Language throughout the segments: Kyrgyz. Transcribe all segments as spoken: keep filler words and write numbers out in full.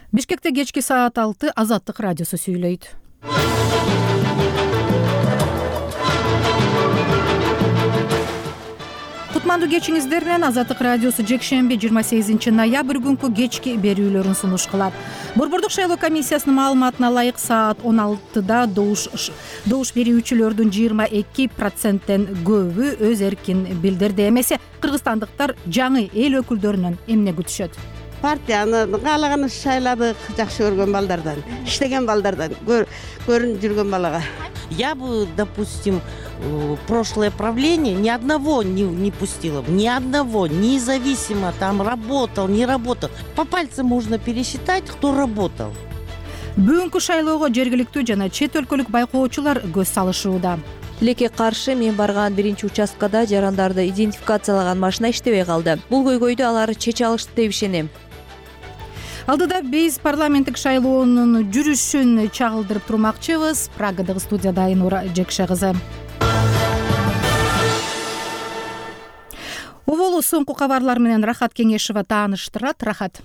Бишкекте кечки саат алты Азаттык радиосу сүйлөйт. Кутмандуу кечиңиздер менен Азаттык радиосу жекшемби жыйырма сегизинчи ноябрь күнкү кечки берүүлөрүн сунуш кылат. Борбордук шайлоо комиссиясынын маалыматына ылайык саат он алтыда добуш добуш берүүчүлөрдүн жыйырма эки проценттен көбү өз эркин билдирди. Эмесе кыргызстандыктар жаңы эл өкүлдөрүнөн эмне күтүшөт? Партияны каалаган шайладык, жакшы көргөн балдардан, иштеген балдардан, көрүнүп жүргөн балага. Я бы, допустим, прошлое правление ни одного не, не пустила бы, ни одного, независимо там работал, не работал. По пальцам можно пересчитать, кто работал. Бүгүнкү шайлоого жергиликтүү жана чет өлкөлүк байкоочулар көз салышууда. Тилекке каршы мен барган биринчи участкада жарандарды идентификациялаган машина иштебей калды. Бул көйгөйдү алар чече алышты деп ишенем. Алдыда биз парламенттик шайлоонун жүрүшүн чагылдырып турмакчыбыз. Прагадагы студияда Айнура Жекше кызы. Оболу соңку кабарлар менен Рахат Кеңешева тааныштырат. Рахат.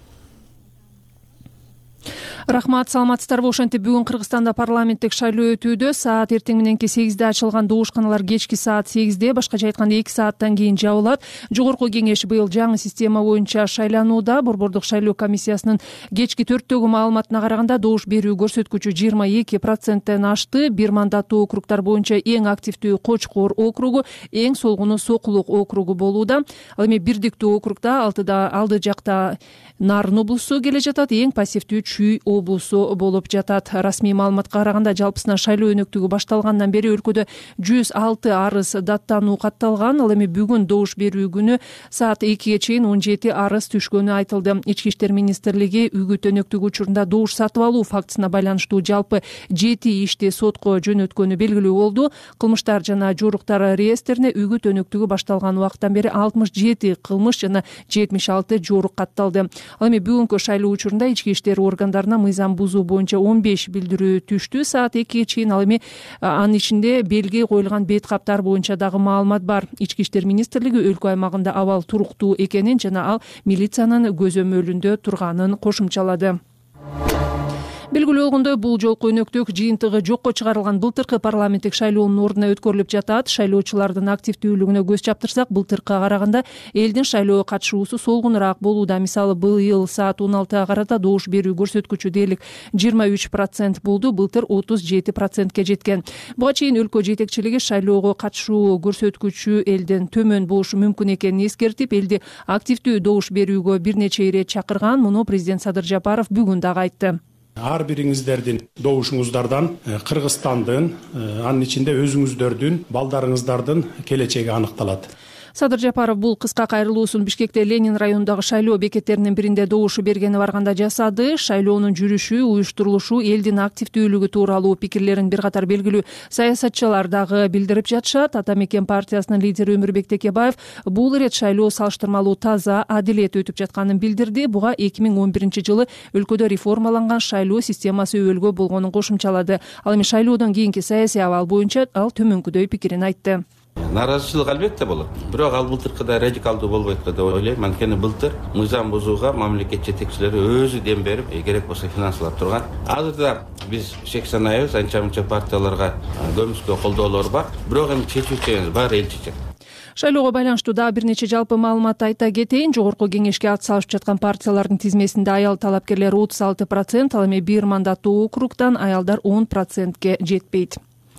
Рахмат, саламатсыздарбы. Ошентип бүгүн Кыргызстанда парламенттик шайлоо өтүүдө. Саат эртең мененки сегизде ачылган добушканалар кечки саат сегизде, башкача айтканда эки сааттан кийин жабылат. Жогорку кеңеш быйыл жаңы система боюнча шайланууда. Борбордук шайлоо комиссиясынын кечки төрттөгү маалыматына караганда добуш берүү көрсөткүчү жыйырма эки проценттен ашты. Бир мандаттуу округдар боюнча эң активдүү Кочкор округу, эң солгуну Сокулук округу болууда. Ал эми бирдиктүү округда алтыда алды жакта Нарын облусу келе жатат, эң пассивдүү Чүй облусу болуп жатат. Расмий маалыматка караганда жалпысынан шайлоо өнөктүгү башталгандан бери өлкөдө жүз алты арыз даттануу катталган. Ал эми бүгүн добуш берүү күнү саат экиге чейин он жети арыз түшкөнү айтылды. Ички иштер министрлиги үгүт өнөктүгү учурунда добуш сатып алуу фактысына байланыштуу жалпы жети ишти сотко жөнөткөнү белгилүү болду. Кылмыштар жана жоруктар реестрине үгүт өнөктүгү башталган убакыттан бери алтымыш жети кылмыш жана жетимиш алты жорук катталды. Ал эми бүгүнкү шайлоо учурунда ички иштер органдарына мыйзам бузуу боюнча он беш билдирүү түштү. Саат экиге чейин ал эми анын ичинде белги коюлган бет каптар боюнча дагы маалымат бар. Ички иштер министрлиги өлкө аймагында абал туруктуу экенин жана ал милициянын көзөмөлүндө турганын кошумчалады. Белгилүү болгондой, бул жолку өнөктүк жыйынтыгы жокко чыгарылган былтыркы парламенттик шайлоонун ордуна өткөрүлүп жатат. Шайлоочулардын активдүүлүгүнө көз чаптырсак, былтыркыга караганда элдин шайлоого катышуусу солгунураак болууда. Мисалы, быйыл саат он алтыга карата добуш берүү көрсөткүчү дээрлик жыйырма үч процент болду, былтыр отуз жети процентке жеткен. Буга чейин өлкө жетекчилиги шайлоого катышуу көрсөткүчү элден төмөн болушу мүмкүн экенин эскертип, элди активдүү добуш берүүгө бир нече ирет чакырган. Муну президент Садыр Жапаров бүгүн дагы айтты. Ар бириңиздердин добушуңуздардан Кыргызстандын, анын ичинде өзүңүздөрдүн, балдарыңыздардын келечеги аныкталат. Садыр Жапаров бул кыска кайрылуусун Бишкекте Ленин районундагы шайлоо бекеттеринин биринде добушу бергени барганда жасады. Шайлоонун жүрүшү, уюштурулушу, элдин активдүүлүгү тууралуу пикирлерин бир катар белгилүү саясатчылар дагы билдирип жатышат. Ата мекен партиясынын лидери Өмүрбек Текебаев бул ирет шайлоо салыштырмалуу таза, адилет өтүп жатканын билдирди. Буга эки миң он биринчи жылы өлкөдө реформаланган шайлоо системасы өбөлгө болгонун кошумчалады. Ал эми шайлоодон кийинки саясий абал боюнча ал төмөнкүдөй пикирин айтты. Наразычылык албетте болот. Бирок ал былтыркыдай радикалдуу болбойт деп ойлойм. Анткени былтыр мыйзам бузууга мамлекет жетекчилери өзү дем берип, керек болсо финансылап турган. Азырда биз шек санайбыз, анча-мынча партияларга көмүскө колдоолор бар. Бирок эми чечүүчү бар, эл чечет. Шайлоого байланыштуу дагы бир нече жалпы маалымат айта кетейин. Жогорку кеңешке ат салышып жаткан партиялардын тизмесинде аял талапкерлер отуз алты процент, ал эми бир мандаттуу округдан аялдар он процентке жетпейт.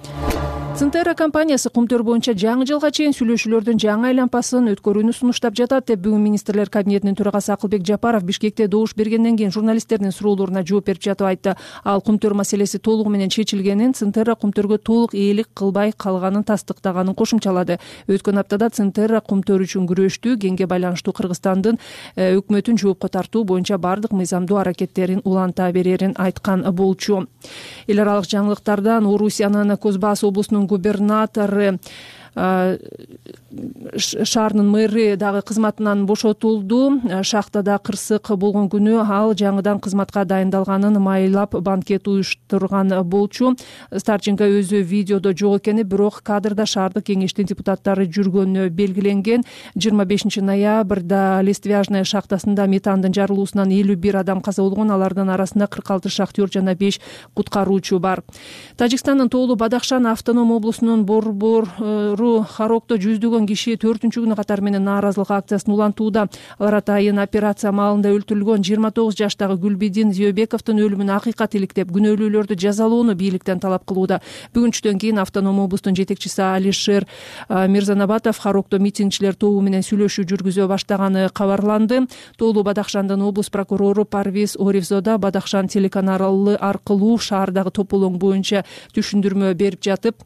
Центерра компаниясы Кумтөр боюнча жаңы жылга чейин сүйлөшүүлөрдүн жаңы айланпасын өткөрүүнү сунуштап жатат деп бүгүн министрлер кабинетинин төрагасы Акылбек Жапаров Бишкекте добуш бергенден кийин журналисттердин суроолоруна жооп берип жатып айтты. Ал Кумтөр маселеси толугу менен чечилгенин, Центерра Кумтөргө толук ээлик кылбай калганын тастыктаганын кошумчалады. Өткөн аптада Центерра Кумтөр үчүн күрөштү, кеңге байланыштуу Кыргызстандын өкмөтүн жоопко тартуу боюнча бардык мыйзамдуу аракеттерин уланта берерин айткан болчу. Эл аралык жаңылыктардан Орусиянын Козбасс облусунун губернатору шаарынын мэри дагы кызматынан бошотулду. Шахтада кырсык болгон күнү ал жаңыдан кызматка дайындалганын маайлап банкет уюштурган болчу. Старченко өзү видеодо жок экени, бирок кадрда шаардык кеңештин депутаттары жүргөнү белгиленген. жыйырма бешинчи ноябрда Листвяжная шахтасында метандын жарылуусунан элүү бир адам каза болгон, алардын арасында кырк алты шахтер жана беш куткаруучу бар. Тажикстандын тоолуу Бадахшан автоном облусунун борбору Харокто жүздөгөн киши төртүнчү күнү катары менен нааразылык акциясын улантууда. Алар атайын операция маалында өлтүрүлгөн жыйырма тогуз жаштагы Гүлбидин Зүйөбековдун өлүмүнө акыйкат иликтеп, күнөөлүүлөрдү жазалоону бийликтен талап кылууда. Бүгүн түштөн кийин автоном облустун жетекчиси Алишер Мирзанабатов Харокто митингчилер тобу менен сүйлөшүү жүргүзө баштаганы кабарланды. Тоолуу Бадахшандын облус прокурору Парвиз Оревзода Бадахшан телеканалы аркылуу шаардагы тополоң боюнча түшүндүрмө берип жатып,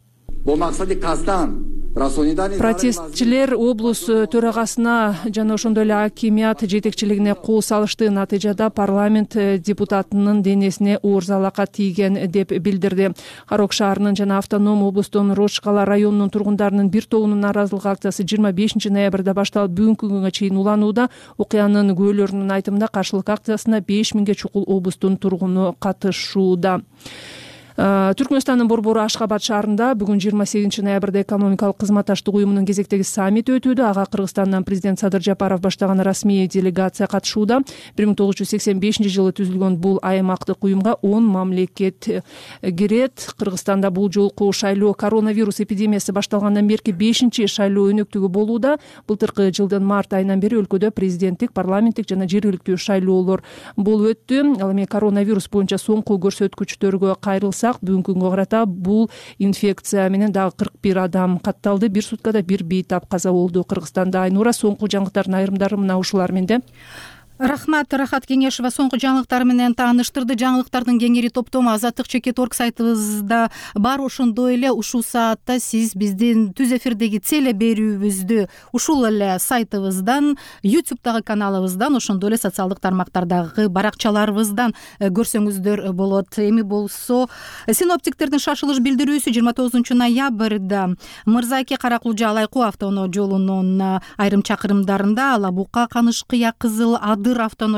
протестчилер облус төрагасына жана ошондой эле акимият жетекчилигине кол салышты. Натыйжада парламент депутатынын денесине оор залакат тийген деп билдирди. Харок шаарынын жана автоном облустун Рошкала районунун тургундарынын бир тобунун нааразылык акциясы жыйырма бешинчи ноябрда башталып, бүгүнкү күнгө чейин уланууда. Окуянын күбөлөрүнүн айтымында каршылык акциясына беш миңге чукул облустун тургуну катышууда. Түркмөнстандын борбору Ашхабад шаарында бүгүн жыйырма сегизинчи ноябрда экономикалык кызматташтык уюмунун кезектеги саммит өтүүдө. Ага Кыргызстандан президент Садыр Жапаров баштаган расмий делегация катышууда. бир миң тогуз жүз сексен бешинчи жылы түзүлгөн бул аймактык уюмга он мамлекет кирет. Кыргызстанда бул жолку шайлоо коронавирус эпидемиясы башталгандан берки бешинчи шайлоо өнөктүгү болууда. Былтыркы жылдын март айынан бери өлкөдө президенттик, парламенттик жана жергиликтүү шайлоолор болуп өттү. Ал эми коронавирус боюнча соңку көрсөткүчтөргө кайрылса, бүгүнкү күнгө карата бул инфекция менен дагы кырк бир адам катталды. Бир суткада бир бейтап каза болду Кыргызстанда. Айнура, соңку жаңылыктардын айрымдары мына ушулар менде. Рахмат, Рахат Кеңешева соңку жаңылыктар менен тааныштырды. Жаңылыктардын кеңири топтому Азаттык чекит точка орг сайтыбызда бар. Ошондой эле ушул саатта сиз биздин түз эфирдеги целе берүүбүздү ушул эле сайтыбыздан, ютубтагы каналыбыздан, ошондой эле социалдык тармактардагы баракчаларыбыздан көрсөңүздөр болот. Эми болсо синоптиктердин шашылыш билдирүүсү жыйырма тогузунчу ноябрда Мырзайке Каракулжа Алайкуу автоунаа жолунун айрым чакырымдарында, Алабука Канышкыя Кызыл Ады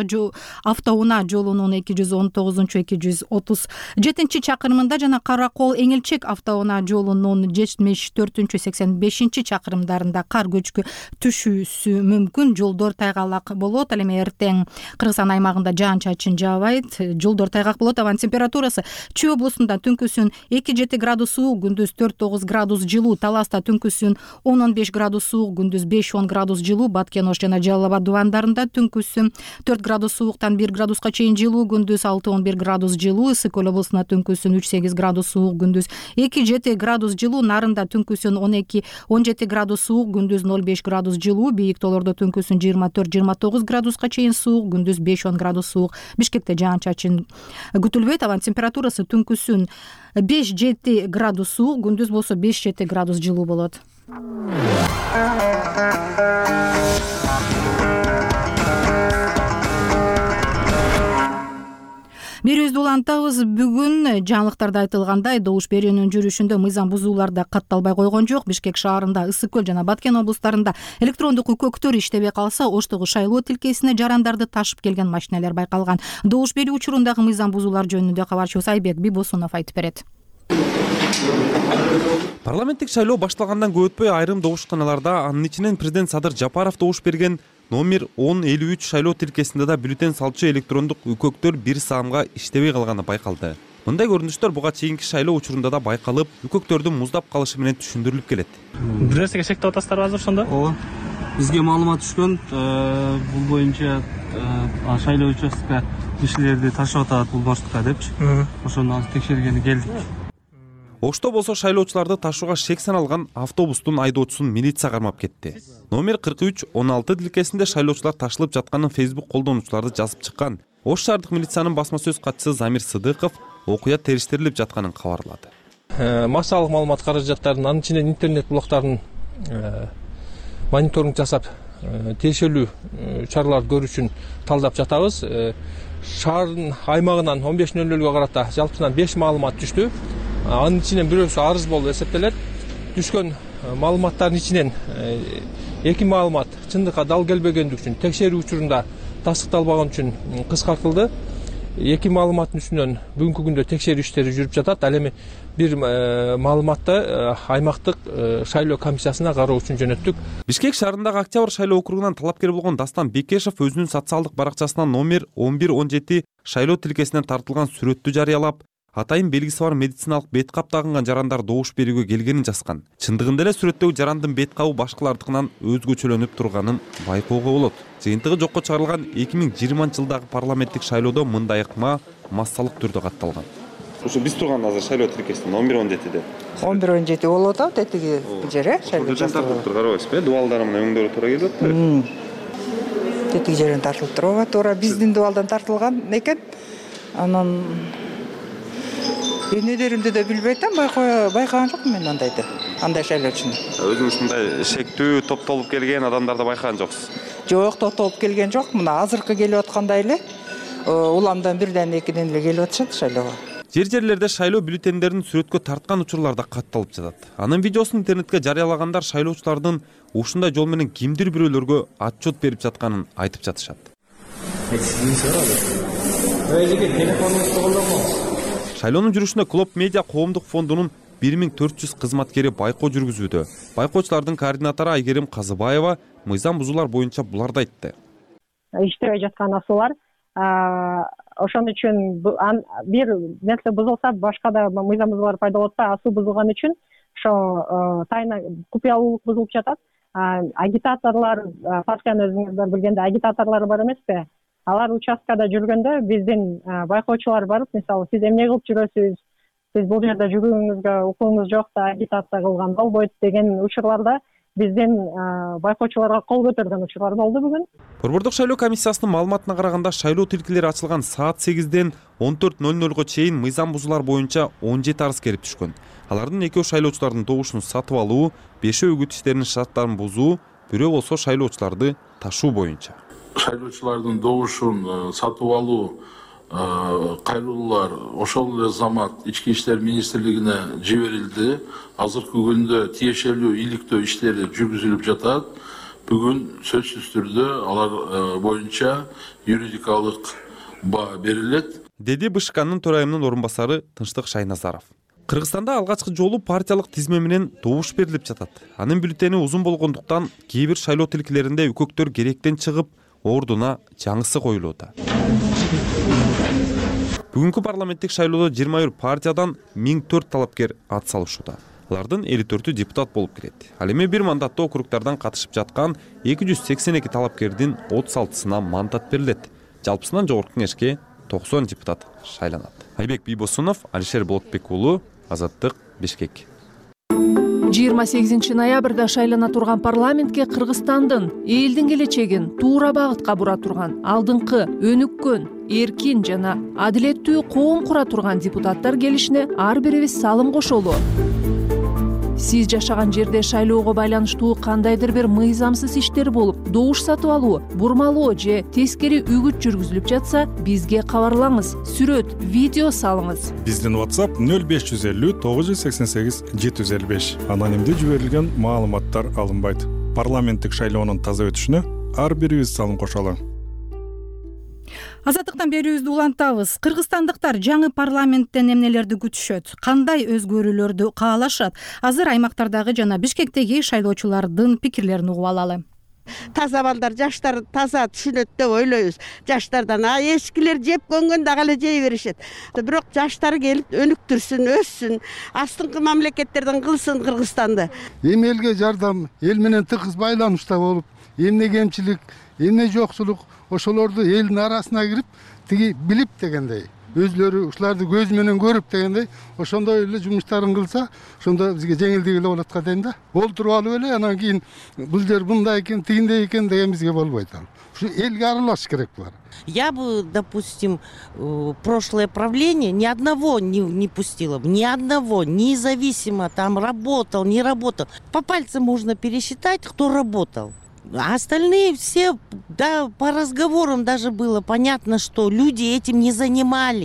автоунаа жолунун эки жүз он тогузунчу эки жүз отуз жетинчи чакырымында жана Каракол Эңилчек автоунаа жолунун жетимиш төртүнчү сексен бешинчи чакырымдарында кар көчкү түшүүсү мүмкүн. Жолдор тайгалак болот. Ал эми эртең Кыргызстан аймагында жаан-чачын жаабайт. Жолдор тайгак болот. Абанын температурасы Чүй облусунда түнкүсүн эки жети градус суук, күндүз төрт тогуз градус жылуу. Таласта түнкүсүн он он беш градус суук, күндүз беш он градус жылуу. Баткен Ош жана Жалал Абад дубандарында түнкүсүн төрт градус сууктан бир градуска чейин жылуу, күндүз алты он бир градус жылуу. Ысык Көл облусунда түнкүсүн үч сегиз градус суук, күндүз эки жети градус жылуу. Нарында түнкүсүн он эки он жети градус суук, күндүз ноль беш градус жылуу. Бийик тоолордо түнкүсүн жыйырма төрт жыйырма тогуз градуска чейин суук, күндүз беш он градус суук. Бишкекте жаан-чачын күтүлбөйт. Абанын температурасы түнкүсүн беш жети градус суук, күндүз болсо беш жети градус жылуу болот. Берүүбүздү улантабыз. Бүгүн жаңылыктарда айтылгандай добуш берүүнүн жүрүшүндө мыйзам бузуулар да катталбай койгон жок. Бишкек шаарында, Ысык Көл жана Баткен облустарында электрондук үкөктөр иштебей калса, Оштогу шайлоо тилкесине жарандарды ташып келген машиналар байкалган. Добуш берүү учурундагы мыйзам бузуулар жөнүндө кабарчыбыз Айбек Бибосунов айтып берет. Парламенттик шайлоо башталгандан көп өтпөй айрым добушканаларда, анын ичинен президент Садыр Жапаров добуш берген номер он элүү үч шайлоо тилкесинде да бюллетень салчу электрондук үкөктөр бир саамга иштебей калганы байкалды. Мындай көрүнүштөр буга чейинки шайлоо учурунда да байкалып, үкөктөрдүн муздап калышы менен түшүндүрүлүп келет. Бир нерсеге шектеп атасыздарбы азыр ошондо? Ооба. Бизге маалымат түшкөн, бул боюнча шайлоо участкага кишилерди ташып атат бул маршрутка депчи. Ошону азыр текшергени келдик. Ошто болсо шайлоочуларды ташууга шек саналган автобустун айдоочусун милиция кармап кетти. Номер кырк үч он алты тилкесинде шайлоочулар ташылып жатканын Facebook колдонуучуларды жазып чыккан. Ош шаардык милициянын басма сөз катчысы Замир Сыдыков окуя териштирилип жатканын кабарлады. Максалык маалымат каражаттарын, анын ичинен интернет блоктарын мониторинг жасап, тиешелүү чараларды көрүү үчүн талдап жатабыз. Шаардын аймагынан он беш нөл нөлгө карата жалпысынан беш маалымат түштү. Анын ичинен бирөөсү арыз болуп эсептелет. Түшкөн маалыматтардын ичинен эки маалымат чындыкка дал келбегендик үчүн текшерүү учурунда тастыкталбаган үчүн кыскартылды. Эки маалыматтын үстүнөн бүгүнкү күндө текшерүү иштери жүрүп жатат. Ал эми бир маалыматты аймактык шайлоо комиссиясына кароо үчүн жөнөттүк. Бишкек шаарындагы Октябрь шайлоо округунан талапкер болгон Дастан Бекешев өзүнүн социалдык баракчасынан номер он бир он жети шайлоо тилкесинен тартылган сүрөттү жарыялап, атайын белгиси бар медициналык бет кап тагынган жарандар добуш берүүгө келгенин жазган. Чындыгында эле сүрөттөгү жарандын бет кабы башкалардыкынан өзгөчөлөнүп турганын байкоого болот. Жыйынтыгы жокко чыгарылган эки миң жыйырманчы жылдагы парламенттик шайлоодо мындай ыкма массалык түрдө катталган. Ушу биз турган азыр шайлоо тилкесинен он бир он жетиде. он бир он жети болуп атат этиги жер, э? Шайлоо тартылып тур, карабайсызбы? Дубалдары менен өңдөрү туура келип атпайбы? Этиги жерден тартылып турабы? Туура биздин дубалдан тартылган экен. Анан өнөдөрүмдү да билбей атам, байкаган жокмун мен андайды. Андай шайлоочуну. Өзүңүз мындай шектүү топтолуп келген адамдарды байкаган жоксуз? Жок, топтолуп келген жок. Мына азыркы келип аткандай эле уламдан бирден экиден эле келип атышат шайлоого. Жер жерлерде шайлоо бюллетендерин сүрөткө тарткан учурлар да катталып жатат. Анын видеосун интернетке жарыялагандар шайлоочулардын ушундай жол менен кимдир бирөөлөргө отчет берип жатканын айтып жатышат. Шайлоонун жүрүшүнө Клоп Медиа коомдук фондунун бир миң төрт жүз кызматкери байкоо жүргүзүүдө. Байкоочулардын координатору Айгерим Казыбаева мыйзам бузуулар боюнча буларды айтты. Иштебей жаткан асуулар, ошон үчүн бир нерсе бузулса, башка да мыйзам бузуулар пайда болот да, асуу бузулган үчүн ошо тайна купуялуулук бузулуп жатат. Агитаторлор, партиянын өзүңүздөр билгендей агитаторлор бар эмеспи? Алар участкада жүргөндө биздин байкоочулар барып, мисалы, сиз эмне кылып жүрөсүз? Сиз бул жерде жүрүүңүзгө укугуңуз жок да, агитация кылган болбойт деген учурларда биздин байкоочуларга кол көтөргөн учурлар болду бүгүн. Борбордук шайлоо комиссиясынын маалыматына караганда шайлоо тилкелери ачылган саат сегизден он төрт ноль нольго чейин мыйзам бузуулар боюнча он жети арыз келип түшкөн. Алардын экөө шайлоочулардын добушун сатып алуу, бешөө үгүт иштеринин шарттарын бузуу, бирөө болсо шайлоочуларды ташуу боюнча. Шайлоочулардын добушун сатып алуу кайрылуулар ошол эле замат ички иштер министрлигине жиберилди. Азыркы күндө тиешелүү иликтөө иштери жүргүзүлүп жатат. Бүгүн сөзсүз түрдө алар боюнча юридикалык баа берилет, деди БШКнын төрайымынын орун басары Тынчтык Шайназаров. Кыргызстанда алгачкы жолу партиялык тизме менен добуш берилип жатат. Анын бюллетени узун болгондуктан кээ бир шайлоо тилкелеринде үкөктөр керектен чыгып, ордуна жаңысы коюлууда. Бүгүнкү парламенттик шайлоодо жыйырма бир партиядан миң төрт талапкер ат салышууда. Алардын элүү төртү депутат болуп кирет. Ал эми бир мандаттуу округдардан катышып жаткан эки жүз сексен эки талапкердин отуз алтысына мандат берилет. Жалпысынан жогорку кеңешке токсон депутат шайланат. Айбек Бийбосунов, Алишер Болотбек уулу, Азаттык, Бишкек. жыйырма сегизинчи ноябрда шайлана турган парламентке Кыргызстандын элдин келечегин туура багытка бура турган, алдыңкы, өнүккөн, эркин жана адилеттүү коом кура турган депутаттар келишине ар бирибиз салым кошолу. Сиз жашаган жерде шайлоого байланыштуу кандайдыр бир мыйзамсыз иштер болуп, добуш сатып алуу, бурмалоо же тескери үгүт жүргүзүлүп жатса, бизге кабарлаңыз, сүрөт, видео салыңыз. Биздин WhatsApp нөл беш жүз элүү тогуз жүз сексен сегиз жети жүз элүү беш. Анонимдүү жиберилген маалыматтар алынбайт. Парламенттик шайлоонун таза өтүшүнө ар бирибиз салым кошолу. Азаттыктан берүүбүздү улантабыз. Кыргызстандыктар жаңы парламенттен эмнелерди күтүшөт? Кандай өзгөрүүлөрдү каалашат? Азыр аймактардагы жана Бишкектеги шайлоочулардын пикирлерин угуп алалы. Таза балдар, жаштар таза түшүнөт деп ойлойбуз. Жаштардан а эскилер жеп көнгөн дагы эле жей беришет. Бирок жаштар келип өнүктүрсүн, өссүн, астыңкы мамлекеттерден кылсын Кыргызстанды. Эми элге жардам, эл менен тыгыз байланышта болуп, эмне кемчилик, эмне жоксулук, ошолорду элдин арасына кирип, тиги билип дегендей, өзлөрү ушуларды көз менен көрүп дегендей, ошондой эле жумуштарын кылса, ошондо бизге жеңилдик эле болот го дейм да. Болтуруп алып эле анан кийин бул жер мындай экен, тигиндей экен деген бизге болбойт ал. Ушу элге аралаш керек булар. Я бы, допустим, прошлое правление ни одного не, не пустила бы, ни одного, независимо там работал, не работал. По пальцам можно пересчитать, кто работал. А остальные все, да, по разговорам даже было понятно, что люди этим не занимались.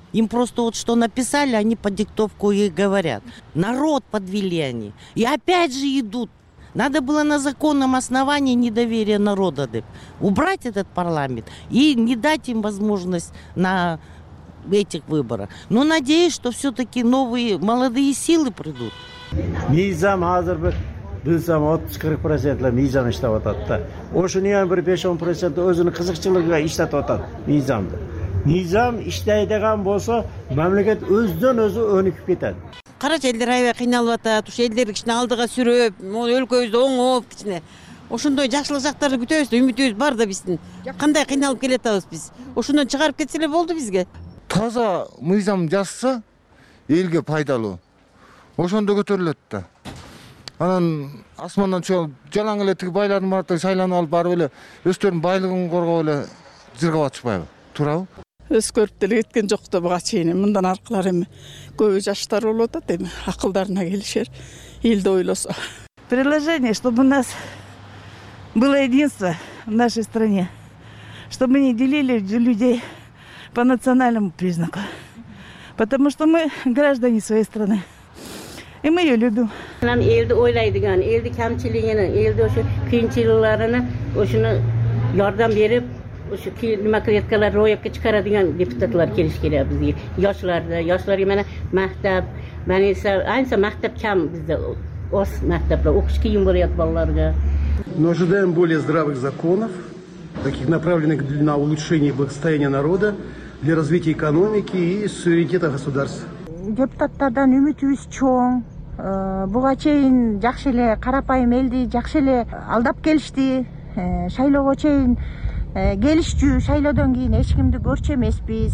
Им просто вот что написали, они по диктовку и говорят. Народ подвели они. И опять же идут. Надо было на законном основании недоверия народа убрать этот парламент и не дать им возможность на этих выборах. Но надеюсь, что все-таки новые молодые силы придут. Мизам азыр бир билсем отуз кырк процентлер мизам иштеп атат да. Ошону эми бир беш он процент өзүнүн кызыкчылыгыга иштетип атат мизамды. Мизам иштейдиган болсо мамлекет өздөн өзү өнүкүп кетет. Карачы элдер аябай кыйналып атат, ушу элдерди кичине алдыга сүрөп, өлкөбүздү оңоп кичине. Ошондой жакшылык жактарды күтөбүз да, үмүтүбүз бар да биздин. Кандай кыйналып келатабыз биз. Ошондон чыгарып кетсе эле болду бизге. Таза мыйзам жазса элге пайдалуу. Ошондо көтөрүлөт да. Анан асмандан жалаң эле тиги байлардын баардыгы шайланып алып барып эле өздөрүнүн байлыгын коргоп эле жыргап атышпайбы? Туурабы? Өзгөрүп деле кеткен жок да буга чейин. Мындан аркылар эми көбү жаштар болуп атат эми акылдарына келишер, элди ойлосо. Предложение, чтобы у нас было единство в нашей стране, чтобы мы не делили людей по национальному признаку, потому что мы граждане своей страны. И мы ее любим. Нам элди ойлайдыган, элди камчилигини, элди ошо кыйынчылыктарына ошону жардам берип, ошо демократиялар роёпко чыгарадыган депутатлар келиш керек бизге. Yoshlarda, yoshlarga mana maktab, mana esa ayniqsa maktab kam bizda. Oz maktablar o'qish qiyin bo'lyapti bolalarga. Мы ожидаем более здравых законов, таких направленных на улучшение благосостояния народа, для развития экономики и суверенитета государства. Депутаттардан үмүтүбүз чоң. Буга чейин жакшы эле карапайым элди жакшы эле алдап келишти. Шайлоого чейин келишчү, шайлоодон кийин эч кимди көрчү эмеспиз.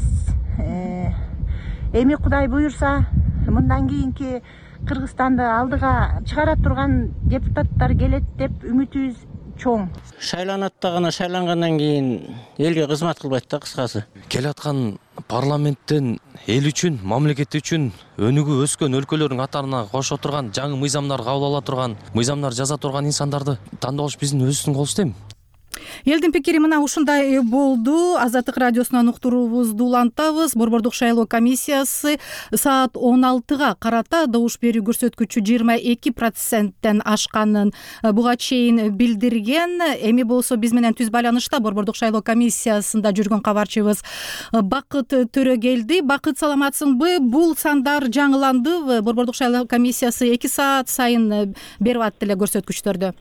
Эми Кудай буюрса, мындан кийинки Кыргызстанды алдыга чыгара турган депутаттар келет деп үмүтүбүз чоң. Шайланат да гана шайлангандан кийин элге кызмат кылбайт да кыскасы. Келаткан парламенттен эл үчүн, мамлекет үчүн өнүгүү өскөн өлкөлөрдүн катарына кошо турган, жаңы мыйзамдар кабыл ала турган, мыйзамдар жаза турган инсандарды тандоо болуш биздин өзүбүздүн колубузда эми. Элдин пикири мына ушундай болду. Азаттык радиосунан уктуруубузду улантабыз. Борбордук шайлоо комиссиясы саат он алтыга карата добуш берүү көрсөткүчү жыйырма эки проценттен ашканын буга чейин билдирген. Эми болсо биз менен түз байланышта Борбордук шайлоо комиссиясында жүргөн кабарчыбыз Бакыт Төрөгелди. Бакыт, саламатсыңбы? Бул сандар жаңыландыбы? Борбордук шайлоо комиссиясы эки саат сайын берип атты эле көрсөткүчтөрдү.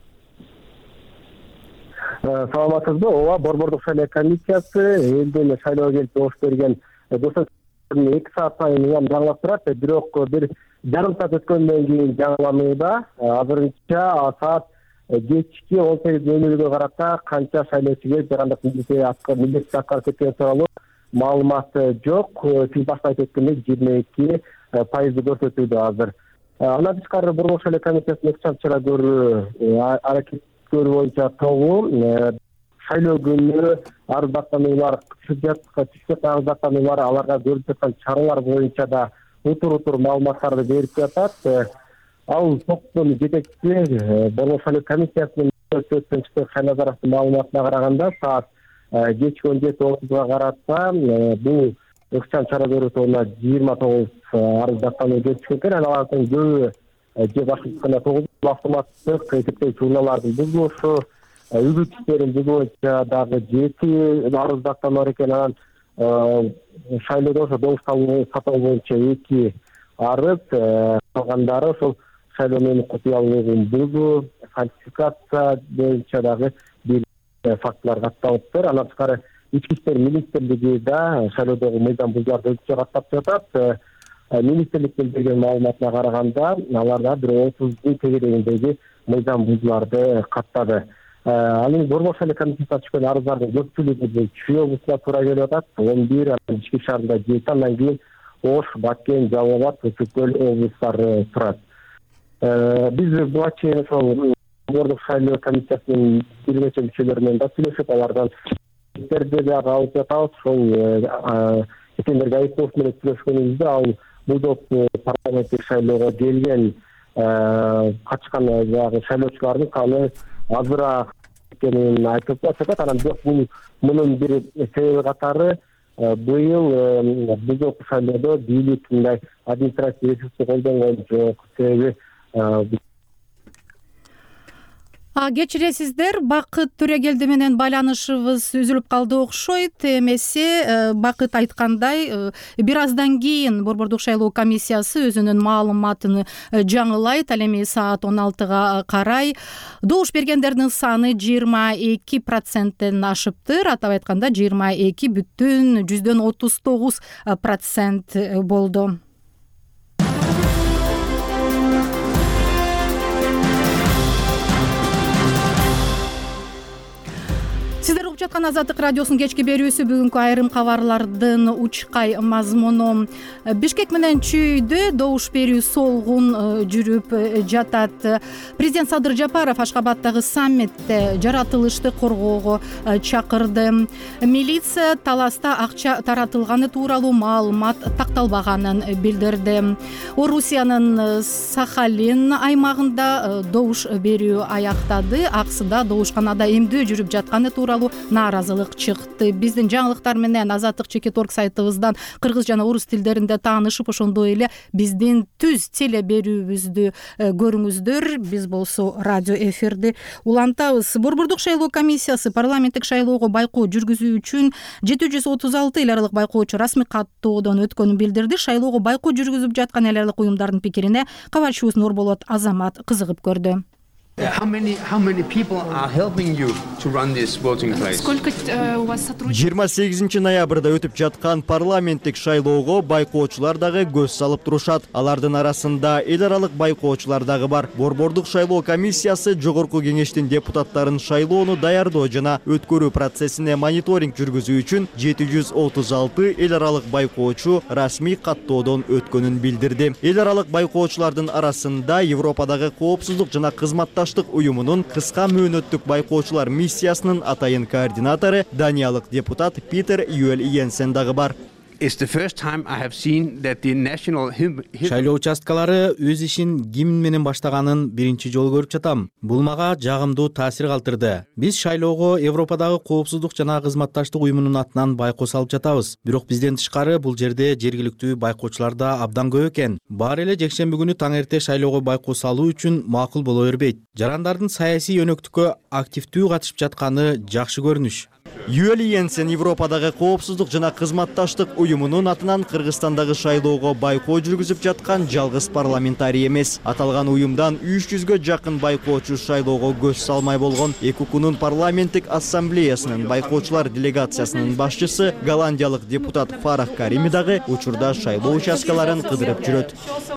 Саламатсызбы? Ооба, Борбордук шайлоо комиссиясы элден шайлоого келип добуш берген көрсөткүчтөрдүн эки саат сайын жаңылап турат. Бирок бир жарым саат өткөндөн кийин жаңыланууда. Азырынча саат кечки он сегиз нөл нөлгө карата канча шайлоочу келип жарандык милдетти аткарып кеткен тууралуу маалымат жок. Сиз башта айтып өткөндөй жыйырма эки пайызды көрсөтүүдө азыр. Андан тышкары Борбордук шайлоо комиссиясынын ыкчам чара көрүү аракет боюнча тогу шайлоо күнү арыздаттануулар түшүп арыздаттануулар аларга көрүлүп жаткан чаралар боюнча да утур утур маалыматтарды берип жатат. Ал топтун жетекчиси Борбордук шайлоо комиссиясынын өткөн чыккан Шайлазаровдун маалыматына караганда саат кечки он жети отузга карата бул ыкчам чара көрүү тобуна жыйырма тогуз арыздаттануу келип түшкөн экен. Алардын көбү же башкача тогуз автоматтык эсептөөчү урналардын бузулушу, үгүт иштерин боюнча дагы жети арыздаттануу бар экен. Анан шайлоодо ошо добуш сатуу боюнча эки арыз, калгандары ошол шайлоо менен купуялуулугун бузуу, фальсификация боюнча дагы бир фактылар катталыптыр. Андан тышкары ички иштер министрлиги да шайлоодогу мыйзам бузууларды өзүнчө каттап жатат. Министрликтин берген маалыматына караганда аларда бир отуздун тегерегиндеги мыйзам бузууларды каттады. Ал эми Борбордук шайлоо комиссиясына түшкөн арыздардын көпчүлүгү Чүй облусуна туура келип атат. он бир, ички шаарында жети, андан кийин Ош, Баккен, Жалал Абад, Өчү көл облустары турат. Биз буга чейин ошол Борбордук шайлоо комиссиясынын бир нече мүчөлөрү менен да сүйлөшүп, алардан иштерди дагы алып жатабыз. Ошол экендерге айыптоо менен сүйлөшкөнүбүздө ал бул топту парламенттик шайлоого келген качкан жагы шайлоочулардын саны азыраак экенин айтып жатат. Анан бирок бул мунун бир себеби катары быйыл бул шайлоодо бийлик мындай административдик ресурсту колдонгон жок. Себеби кечиресиздер, Бакыт Төрөгелди менен байланышыбыз үзүлүп калды окшойт. Эмесе Бакыт айткандай, бир аздан кийин Борбордук шайлоо комиссиясы өзүнүн маалыматын жаңылайт. Ал эми саат он алтыга карай добуш бергендердин саны жыйырма эки проценттен ашыптыр. Атап айтканда жыйырма эки бүтүн жүздөн отуз тогуз процент болду. Сиздер угуп жаткан Азаттык радиосунун кечки берүүсү. Бүгүнкү айрым кабарлардын учкай мазмуну. Бишкек менен Чүйдө добуш берүү солгун жүрүп жатат. Президент Садыр Жапаров Ашкабадтагы саммитте жаратылышты коргоого чакырды. Милиция таласта акча таратылганы тууралуу маалымат такталбаганын билдирди. Орусиянын Сахалин аймагында добуш берүү аяктады. Аксыда добушканада эмдөө жүрүп жатканы тууралуу нааразылык чыкты. Биздин жаңылыктар менен Азаттык чекит орг сайтыбыздан кыргыз жана орус тилдеринде таанышып, ошондой эле биздин түз теле берүүбүздү көрүңүздөр. Биз болсо радио эфирди улантабыз. Борбордук шайлоо комиссиясы парламенттик шайлоого байкоо жүргүзүү үчүн жети жүз отуз алты эл аралык байкоочу расмий каттоодон өткөнүн билдирди. Шайлоого байкоо жүргүзүп жаткан эл аралык уюмдардын пикирине кабарчыбыз Нурболот Азамат кызыгып көрдү. How many how many people are helping you to run this voting place? Сколько у вас сотрудников? жыйырма сегизинчи ноябрда өтүп жаткан парламенттик шайлоого байкоочулар дагы көз салып турушат. Алардын арасында эл аралык байкоочулар дагы бар. Борбордук шайлоо комиссиясы жогорку кеңештин депутаттарын шайлоону даярдоо жана өткөрүү процессине мониторинг жүргүзүү үчүн жети жүз отуз алты эл аралык байкоочу расмий каттоодон өткөнүн билдирди. Эл аралык байкоочулардын арасында Европадагы коопсуздук жана кызматтар уюмунун кыска мөөнөттүк байкоочулар миссиясынын атайын координатору Даниялык депутат Питер Юэл Йенсен дагы бар. Шайлоо участкалары өз ишин ким менен баштаганын биринчи жолу көрүп жатам. Бул мага жагымдуу таасир калтырды. Биз шайлоого Европадагы коопсуздук жана кызматташтык уюмунун атынан байкоо салып жатабыз. Бирок бизден тышкары бул жерде жергиликтүү байкоочулар да абдан көп экен. Баары эле жекшемби күнү таң эрте шайлоого байкоо салуу үчүн макул боло бербейт. Жарандардын саясий өнөктүккө активдүү катышып жатканы жакшы көрүнүш. Юэл Йенсен Европадагы коопсуздук жана кызматташтык уюмунун атынан Кыргызстандагы шайлоого байкоо жүргүзүп жаткан жалгыз парламентарий эмес. Аталган уюмдан үч жүзгө жакын байкоочу шайлоого көз салмай болгон. Экукунун парламенттик ассамблеясынын байкоочулар делегациясынын башчысы голландиялык депутат Фарах Карими дагы учурда шайлоо участкаларын кыдырып жүрөт.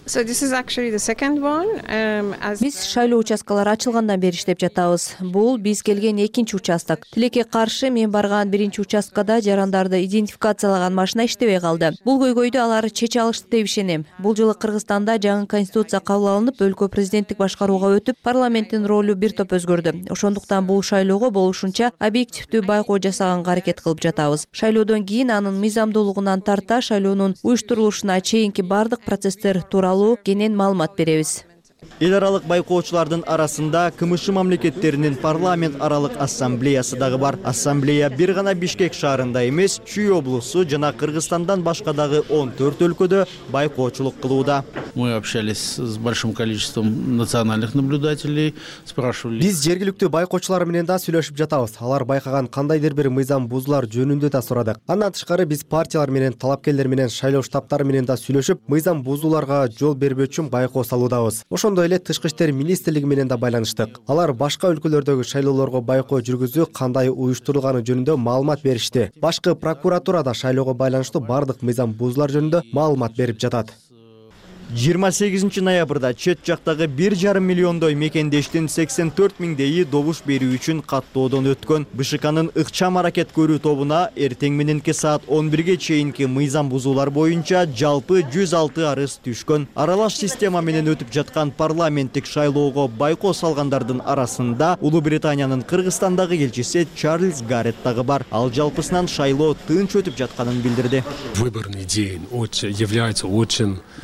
Биз шайлоо участкалары ачылгандан бери иштеп жатабыз. Бул биз келген экинчи участок. Тилекке каршы мен барган биринчи участкада жарандарды идентификациялаган машина иштебей калды. Бул көйгөйдү алар чече алышты деп ишенем. Бул жылы Кыргызстанда жаңы конституция кабыл алынып, өлкө президенттик башкарууга өтүп, парламенттин ролу бир топ өзгөрдү. Ошондуктан бул шайлоого болушунча объективдүү байкоо жасаганга аракет кылып жатабыз. Шайлоодон кийин анын мыйзамдуулугунан тарта шайлоонун уюштурулушуна чейинки бардык процесстер тууралуу кенен маалымат беребиз. Эл аралык байкоочулардын арасында КМШ мамлекеттеринин парламент аралык ассамблеясы дагы бар. Ассамблея бир гана Бишкек шаарында эмес, Чүй облусу жана Кыргызстандан башка дагы он төрт өлкөдө байкоочулук кылууда. Мы общались с большим количеством национальных наблюдателей, спрашивали. Биз жергиликтүү байкоочулар менен да сүйлөшүп жатабыз. Алар байкаган кандайдыр бир мыйзам бузуулар жөнүндө да сурадык. Андан тышкары биз партиялар менен, талапкерлер менен, шайлоо штабтары менен да сүйлөшүп, мыйзам бузууларга жол бербөө үчүн байкоо салуудабыз. Ошондой эле Тышкы иштер министрлиги менен да байланыштык. Алар башка өлкөлөрдөгү шайлоолорго байкоо жүргүзүү кандай уюштурулганы жөнүндө маалымат беришти. Башкы прокуратура да шайлоого байланыштуу бардык мыйзам бузуулар жөнүндө маалымат берип жатат. жыйырма сегизинчи ноябрда чет жактагы бир жарым миллиондой мекендештин сексен төрт миңдейи добуш берүү үчүн каттоодон өткөн. БШКнын ыкчам аракет көрүү тобуна эртең мененки саат он бирге чейинки мыйзам бузуулар боюнча жалпы жүз алты арыз түшкөн. Аралаш система менен өтүп жаткан парламенттик шайлоого байкоо салгандардын арасында Улуу Британиянын Кыргызстандагы элчиси Чарльз Гаррет дагы бар. Ал жалпысынан шайлоо тынч өтүп жатканын билдирди. Выборный день является очень Бүгүнкүдөй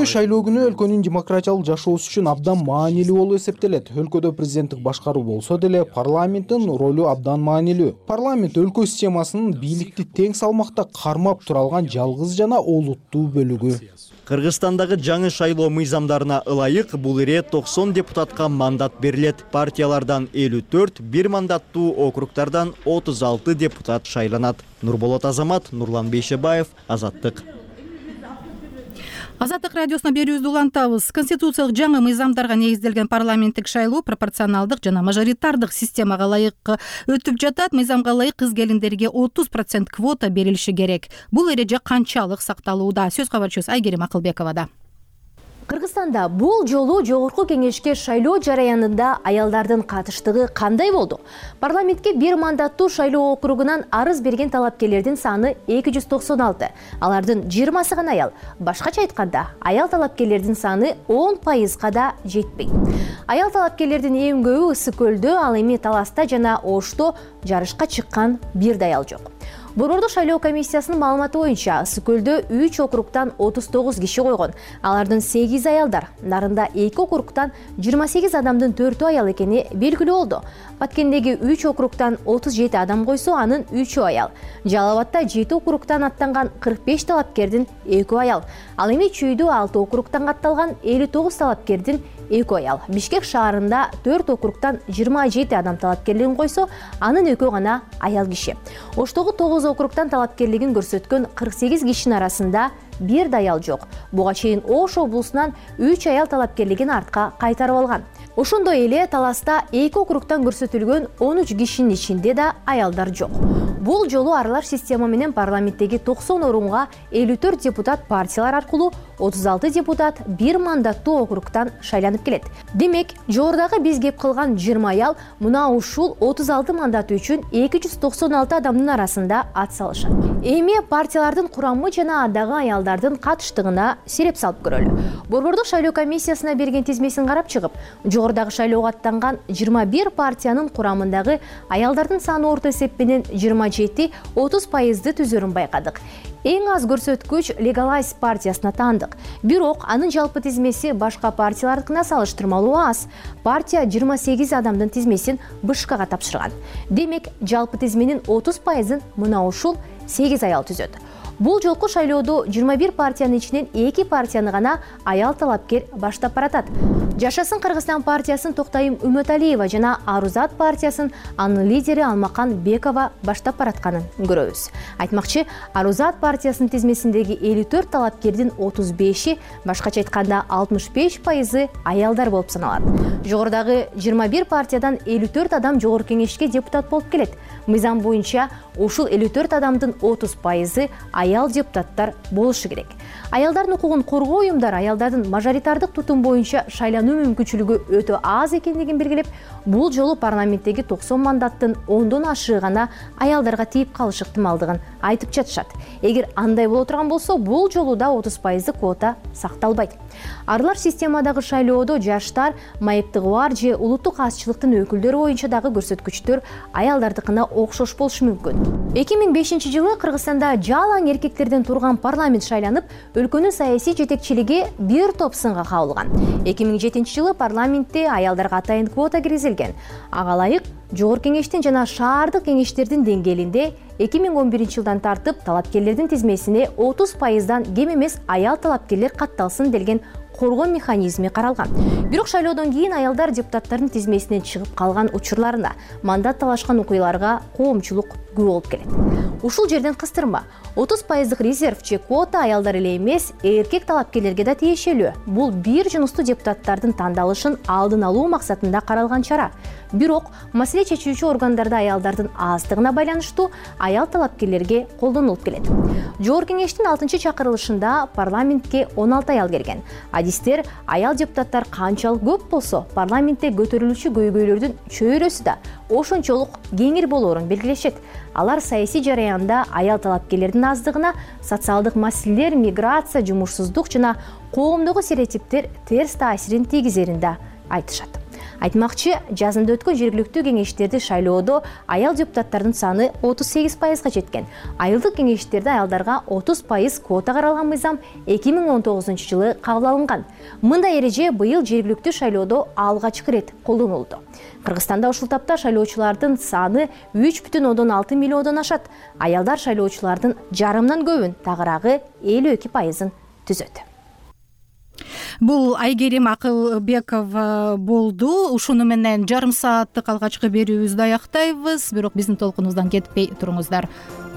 шайлоо күнү өлкөнүн демократиялык жашоосу үчүн абдан маанилүү болуп эсептелет. Өлкөдө президенттик башкаруу болсо деле парламенттин ролу абдан маанилүү. Парламент өлкө системасынын бийликти тең салмакта кармап тура алган жалгыз жана олуттуу бөлүгү. Кыргызстандагы жаңы шайлоо мыйзамдарына ылайык бул ирет токсон депутатка мандат берилет. Партиялардан элүү төрт, бир мандаттуу округтардан отуз алты депутат шайланат. Нурболот Азамат, Нурлан Бейшебаев, Азаттык. Азаттык радиосуна берүүбүздү улантабыз. Конституциялык жаңы мыйзамдарга негизделген парламенттик шайлоо пропорционалдык жана мажоритардык системага ылайык өтүп жатат. Мыйзамга ылайык кыз келиндерге отуз процент квота берилиши керек. Бул эреже канчалык сакталууда? Сөз кабарчыбыз Айгерим Акылбековада. Кыргызстанда бул жолу жогорку кеңешке шайлоо жараянында аялдардын катыштыгы кандай болду? Парламентке бир мандаттуу шайлоо округунан арыз берген талапкерлердин саны эки жүз токсон алты. Алардын жыйырмасы гана аял. Башкача айтканда, аял талапкерлердин саны он пайызга да жетпейт. Аял талапкерлердин эң көбү Ысык көлдө, ал эми Таласта жана Ошто жарышка чыккан бир да аял жок. Борбордук шайлоо комиссиясынын маалыматы боюнча Ысык көлдө үч округтан отуз тогуз киши койгон. Алардын сегиз аялдар. Нарында эки округтан жыйырма сегиз адамдын төртү аял экени белгилүү болду. Баткендеги үч округтан отуз жети адам койсо, анын үчү аял. Жалал Абадта жети округтан аттанган кырк беш талапкердин экөө аял. Ал эми Чүйдө алты округтан катталган элүү тогуз талапкердин экөө аял. Бишкек шаарында төрт округтан жыйырма жети адам талапкерлигин койсо, анын экөө гана аял киши. Оштогу тогуз округтан талапкерлигин көрсөткөн кырк сегиз кишинин арасында бир да аял жок. Буга чейин Ош облусунан үч аял талапкерлигин артка кайтарып алган. Ошондой эле Таласта эки округтан көрсөтүлгөн он үч кишинин ичинде да аялдар жок. Бул жолу аралаш система менен парламенттеги токсон орунга элүү төрт депутат партиялар аркылуу, отуз алты депутат бир мандаттуу округтан шайланып келет. Демек, жогорудагы биз кеп кылган жыйырма аял мына ушул отуз алты мандат үчүн эки жүз токсон алты адамдын арасында ат салышат. Эми партиялардын курамы жана андагы аялдардын катыштыгына сереп салып көрөлү. Борбордук шайлоо комиссиясына берген тизмесин карап чыгып, жогорудагы шайлоого аттанган жыйырма бир партиянын курамындагы аялдардын саны орто эсеп менен жыйырма жети отуз пайызды түзөрүн байкадык. Эң аз көрсөткүч Legalize партиясына таандык. Бирок анын жалпы тизмеси башка партиялардыкына салыштырмалуу аз. Партия жыйырма сегиз адамдын тизмесин БШКга тапшырган. Демек, жалпы тизменин отуз пайызын мына ушул сегиз аял түзөт. Бул жолку шайлоодо жыйырма бир партиянын ичинен эки партияны гана аял талапкер баштап баратат. Жашасын Кыргызстан партиясын Токтайым Үмөталиева жана Арузат партиясын анын лидери Алмакан Бекова баштап баратканын көрөбүз. Айтмакчы, Арузат партиясынын тизмесиндеги элүү төрт талапкердин отуз беши, башкача айтканда алтымыш беш пайызы аялдар болуп саналат. Жогорудагы жыйырма бир партиядан элүү төрт адам жогорку кеңешке депутат болуп келет. Мыйзам боюнча ушул элүү төрт адамдын отуз пайызы аял депутаттар болушу керек. Аялдардын укугун коргоо уюмдары аялдардын мажоритардык тутум боюнча шайлануу мүмкүнчүлүгү өтө аз экендигин белгилеп, бул жолу парламенттеги токсон мандаттын ондон ашыгы гана аялдарга тийип калышы ыктымалдыгын айтып жатышат. Эгер андай боло турган болсо, бул жолу да отуз пайыздык квота сакталбайт. Аралаш системадагы шайлоодо жаштар, майыптыгы бар же улуттук азчылыктын өкүлдөрү боюнча дагы көрсөткүчтөр аялдардыкына окшош болушу мүмкүн. эки миң бешинчи жылы Кыргызстанда жалаң эркектерден турган парламент шайланып, өлкөнүн саясий жетекчилиги бир топ сынга кабылган. эки миң жетинчи жылы парламентте аялдарга атайын квота киргизилген. Ага ылайык жогорку кеңештин жана шаардык кеңештердин деңгээлинде эки миң он биринчи жылдан тартып талапкерлердин тизмесине отуз пайыздан кем эмес аял талапкерлер катталсын делген коргоо механизми каралган. Бирок шайлоодон кийин аялдар депутаттардын тизмесинен чыгып калган учурларында мандат талашкан окуяларга коомчулук күбө болуп келет. Ушул жерден кыстырма. отуз пайыздык резерв же квота аялдар эле эмес, эркек талапкерлерге да тиешелүү. Бул бир жунустуу депутаттардын тандалышын алдын алуу максатында каралган чара. Бирок маселе чечүүчү органдарда аялдардын аздыгына байланыштуу аял талапкерлерге колдонулуп келет. Жогорку кеңештин алтынчы чакырылышында парламентке он алты аял келген. Адистер аял депутаттар канчалык көп болсо, парламентте көтөрүлүүчү көйгөйлөрдүн чөйрөсү да ошончолук кеңир болоорун белгилешет. Алар саясий жараянда аял талапкерлердин аздыгына, социалдык маселелер, миграция, жумушсуздук жана коомдогу стереотиптер терс таасирин тийгизерин да айтышат. Айтмакчы, жазында өткөн жергиликтүү кеңештерди шайлоодо аял депутаттардын саны отуз сегиз пайызга жеткен. Айылдык кеңештерде аялдарга отуз пайыз квота каралган мыйзам эки миң он тогузунчу жылы кабыл алынган. Мындай эреже быйыл жергиликтүү шайлоодо алгачкы рет колдонулду. Кыргызстанда ушул тапта шайлоочулардын саны үч бүтүн ондон алты миллиондон ашат. Аялдар шайлоочулардын жарымдан көбүн, тагыраагы элүү эки пайызын түзөт. Бул Айгерим Акылбекова болду. Ушуну менен жарым сааттык алгачкы берүүбүздү аяктайбыз. Бирок биздин толкунубуздан кетпей туруңуздар.